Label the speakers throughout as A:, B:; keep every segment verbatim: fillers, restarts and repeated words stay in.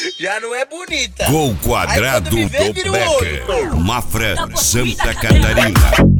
A: Já não é bonita.
B: Gol quadrado do
A: vê,
B: Becker, Mafra, Santa Catarina.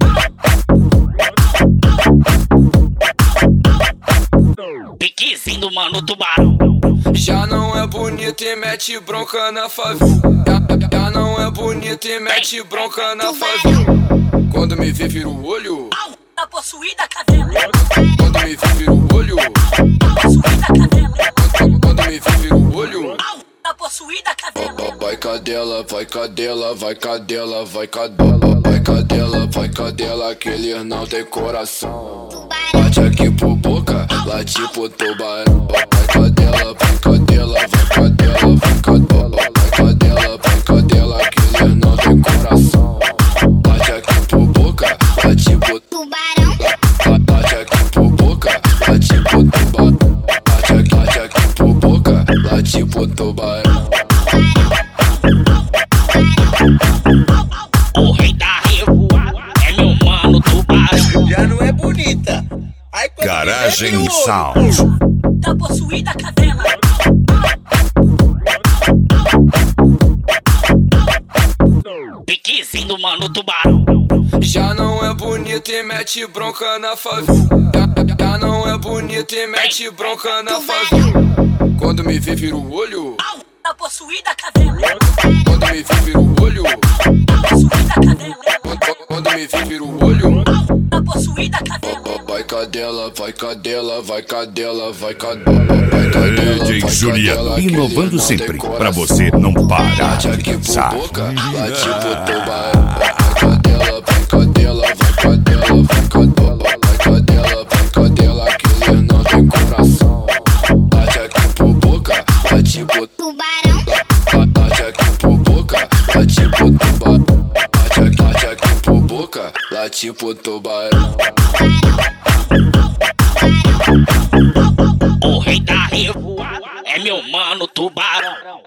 C: Piquezinho do mano tubarão.
D: Já não é bonito e mete bronca na favela. Já, já não é bonito e mete bronca na favela. Quando me vê, vira o olho.
C: Tá possuída cadela.
D: Quando me vê, vira o olho.
C: Tá possuída cadela.
D: Quando me vê, vira o olho.
C: Tá possuída cadela.
D: Vai cadela, vai cadela, vai cadela, vai cadela, vai cadela, vai cadela, que eles não tem coração. Bate aqui por boca, late pro tubarão. Vai cadela, vai cadela, vai cadela, vai cadela, vai cadela, vai cadela, que eles não tem coração. Bate aqui por boca, late pro tubarão. Bate aqui por boca, late pro tubarão. Bate aqui, bate aqui por boca, late pro tubarão.
C: O rei da revoada é meu mano tubarão.
A: Já não é bonita. Aí quando
B: Garagem
A: vê, vira o olho.
B: Sound.
C: Tá possuída cadela. Piquezinho do mano tubarão.
D: Já não é bonito e mete bronca na favela. Já, já não é bonito e mete bronca na favela. Quando me vê, vira o olho.
C: Tá possuída cadela.
D: Quando me vê, vira o olho.
C: Tá possuída cadela.
D: Quando, quando me vê, vira o olho.
C: Tá possuída cadela.
D: Vai cadela, vai cadela, vai cadela, vai cadela, vai cadela.
B: D J
D: vai
B: Juliano,
D: cadela, que
B: inovando
D: ele não
B: sempre,
D: tem
B: pra
D: coração.
B: você não parar
D: Bate
B: de
D: aqui por
B: pensar.
D: boca, late pro tubarão. Vai cadela, vai cadela, vai cadela, vai cadela, vai cadela, vai cadela, que ele não tem coração. Bate aqui por boca, late pro tubarão. Bate aqui por boca, late pro tubarão. Bate aqui, bate aqui por boca, late pro tubarão.
C: O rei da revoada é meu mano tubarão.